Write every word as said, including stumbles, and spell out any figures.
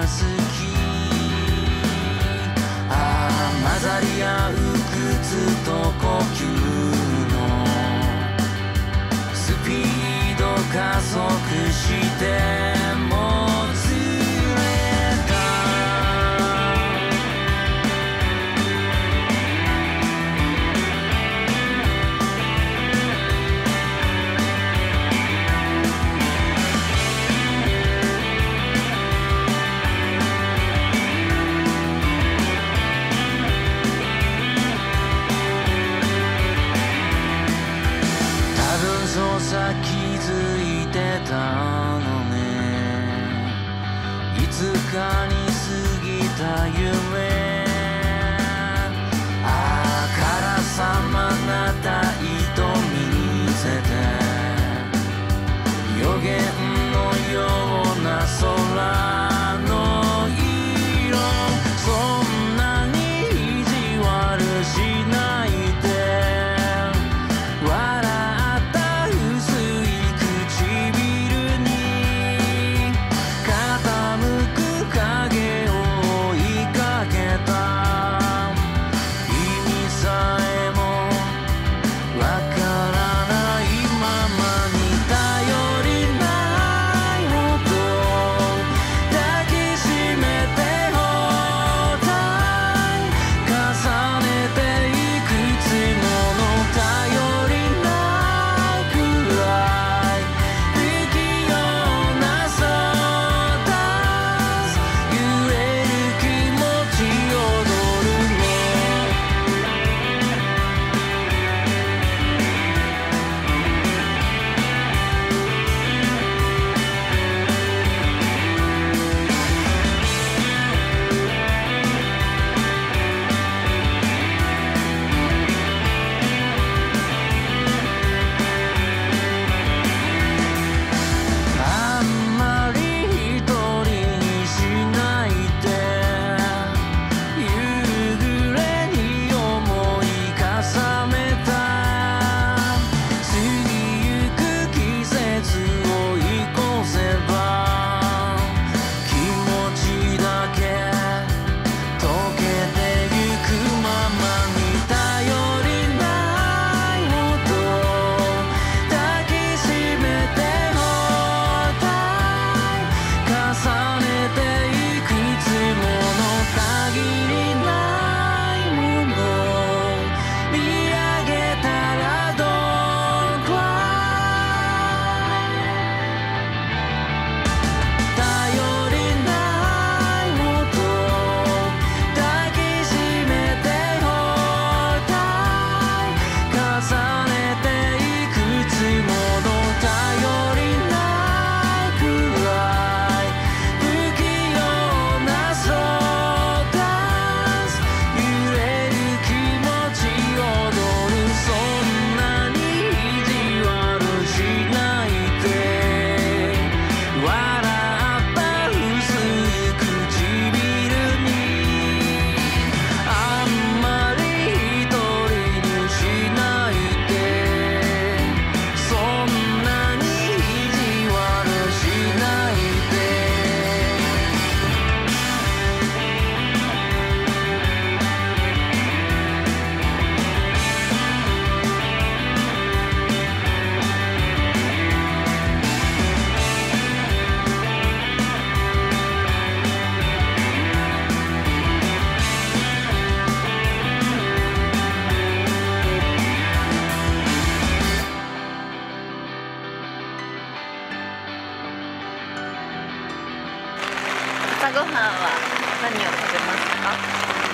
好き。ああ混ざり合う靴と呼吸のスピード加速してもずれた。多分そうさ気づいてたのね。いつかに過ぎた夢。ああからさまな態度見せて予言のような空の色。そんなに意地悪しないで。笑った薄い唇に傾く影を追いかけた。意味さえもわからないままに頼りないほど抱きしめて放題重ねていくつもの頼りないくらい不器用なソーダス揺れる気持ち踊るの。あんまり一人にしないで。夕暮れに思い重ねた。過ぎゆく季節を追い越せば気持ちだけ溶けてゆくままに頼りないほど抱きしめて放題重ねていくつもの限りないもの見上げたらどこ頼りないほど抱きしめて放題重ねていくつもの頼りないくらい不器用なソーダス揺れる気持ち踊る。そんなに意地悪しないで。笑った薄い唇にあんまり一人にしないで。そんなに意地悪しないで。 朝ごはんは何を食べますか？